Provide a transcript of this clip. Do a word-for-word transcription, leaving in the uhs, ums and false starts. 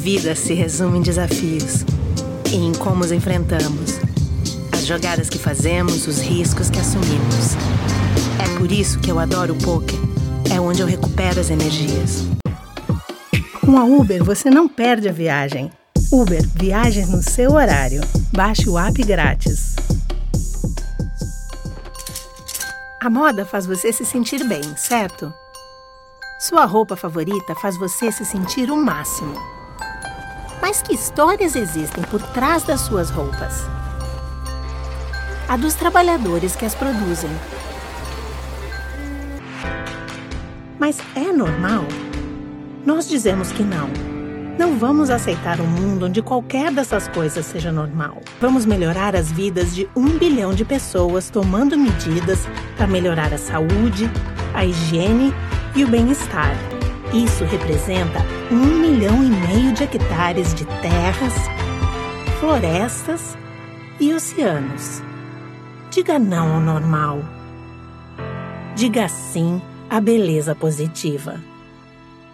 vida se resume em desafios e em como os enfrentamos. As jogadas que fazemos, os riscos que assumimos. É por isso que eu adoro o poker. É onde eu recupero as energias. Com a Uber, você não perde a viagem. Uber, viagens no seu horário. Baixe o app grátis. A moda faz você se sentir bem, certo? Sua roupa favorita faz você se sentir o máximo. Mas que histórias existem por trás das suas roupas? A dos trabalhadores que as produzem. Mas é normal? Nós dizemos que não. Não vamos aceitar um mundo onde qualquer dessas coisas seja normal. Vamos melhorar as vidas de um bilhão de pessoas tomando medidas para melhorar a saúde, a higiene e o bem-estar. Isso representa um milhão e meio de hectares de terras, florestas e oceanos. Diga não ao normal. Diga sim à beleza positiva.